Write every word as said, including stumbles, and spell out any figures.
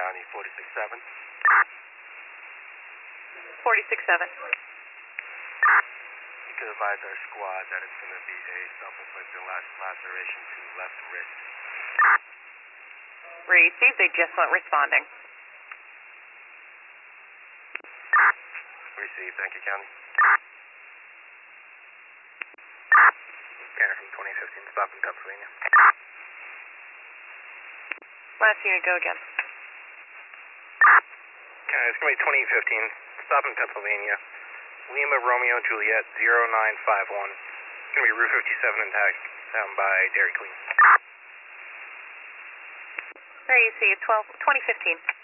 County, forty-six seven. forty-six seven. You can advise our squad that it's going to be a self-inflicted laceration to left wrist. Received, they just weren't responding. Received, thank you, County. Scanner from twenty fifteen, stop in Pennsylvania. Last unit, go again. Okay, it's going to be twenty fifteen, stop in Pennsylvania. Lima Romeo Juliet zero nine five one. It's going to be Route fifty-seven intact down by Dairy Queen. There you see, twelve, twenty fifteen.